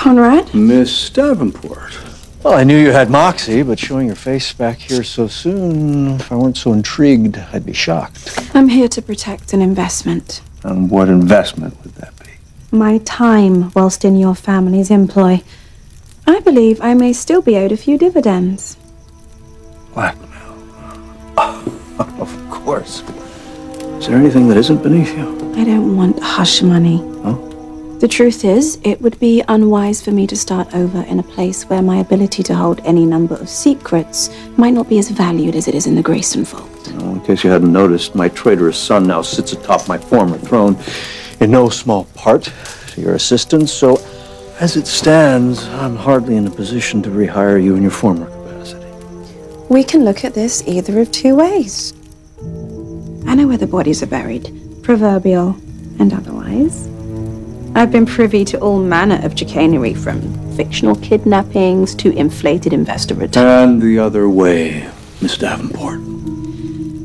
Conrad? Miss Davenport. Well, I knew you had moxie, but showing your face back here so soon, if I weren't so intrigued, I'd be shocked. I'm here to protect an investment. And what investment would that be? My time whilst in your family's employ. I believe I may still be owed a few dividends. Blackmail. Of course. Is there anything that isn't beneath you? I don't want hush money. Oh? The truth is, it would be unwise for me to start over in a place where my ability to hold any number of secrets might not be as valued as it is in the Grayson fold. Well, in case you hadn't noticed, my traitorous son now sits atop my former throne, in no small part to your assistance, so as it stands, I'm hardly in a position to rehire you in your former capacity. We can look at this either of two ways. I know where the bodies are buried, proverbial and otherwise. I've been privy to all manner of chicanery, from fictional kidnappings to inflated investor returns. And the other way, Miss Davenport.